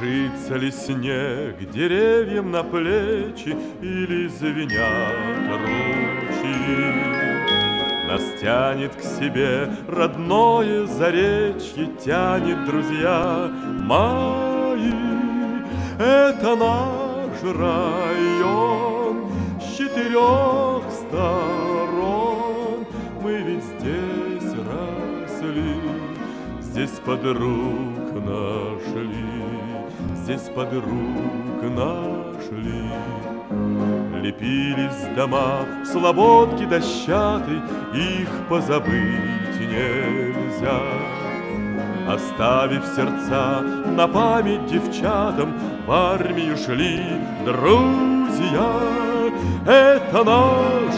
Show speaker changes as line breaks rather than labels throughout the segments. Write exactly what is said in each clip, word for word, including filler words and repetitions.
Ложится ли снег деревьям на плечи или звенят ручьи? Нас тянет к себе родное заречье, тянет, друзья мои. Это наш район с четырех сторон. Мы ведь здесь росли, здесь подруг нашли, здесь подруг нашли. Лепились дома в слободке дощатой, их позабыть нельзя. Оставив сердца на память девчатам, в армию шли друзья. Это наш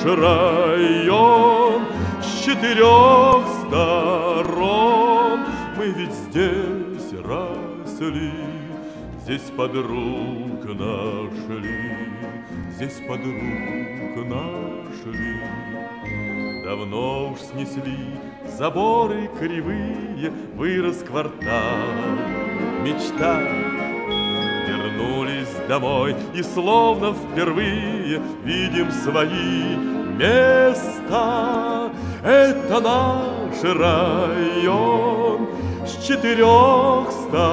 район с четырех сторон. Мы ведь здесь росли, здесь подруг нашли, здесь подруг нашли. Давно уж снесли заборы кривые, вырос квартал мечта. Вернулись домой и словно впервые видим свои места. Это наш район с четырех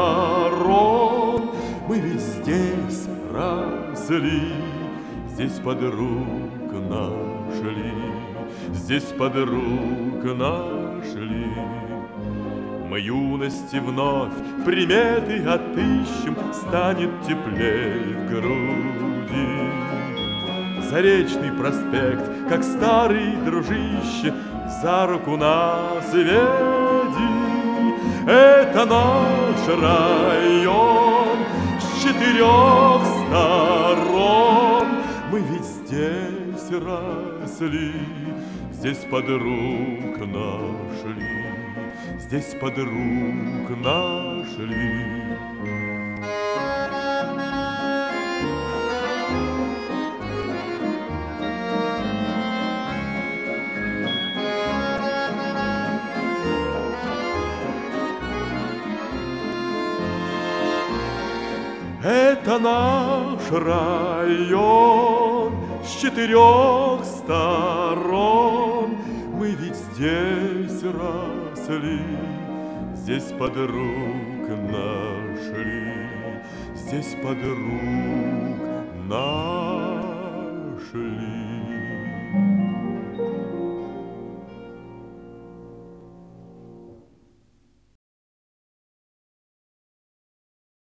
сторон. Мы ведь здесь росли, здесь подруг нашли, здесь подруг нашли. Мы юности вновь приметы отыщем, станет теплей в груди. Заречный проспект, как старый дружище, за руку нас веди. Это наш район с четырех сторон. Мы ведь здесь росли, здесь подруг нашли, здесь подруг нашли. Это наш район с четырех сторон. Мы ведь здесь росли, здесь подруг нашли, здесь подруг нашли.